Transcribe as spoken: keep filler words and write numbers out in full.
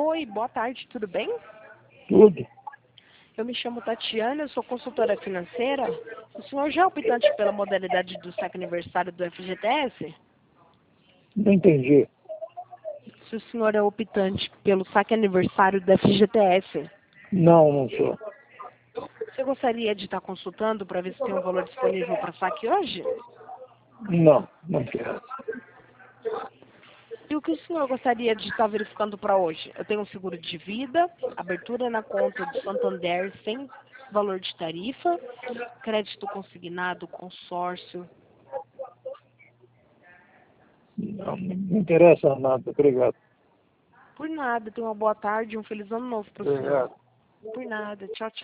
Oi, boa tarde, tudo bem? Tudo. Eu me chamo Tatiana, eu sou consultora financeira. O senhor já é optante pela modalidade do saque aniversário do F G T S? Não entendi. Se o senhor é optante pelo saque aniversário do F G T S, Não, não sou. você gostaria de estar consultando para ver se tem um valor disponível para saque hoje? Não, não quero. E o que o senhor gostaria de estar verificando para hoje? Eu tenho um seguro de vida, abertura na conta do Santander sem valor de tarifa, crédito consignado, consórcio. Não, não interessa nada. Obrigado. Por nada, tenha uma boa tarde e um feliz ano novo para o senhor. Obrigado. Por nada, tchau, tchau.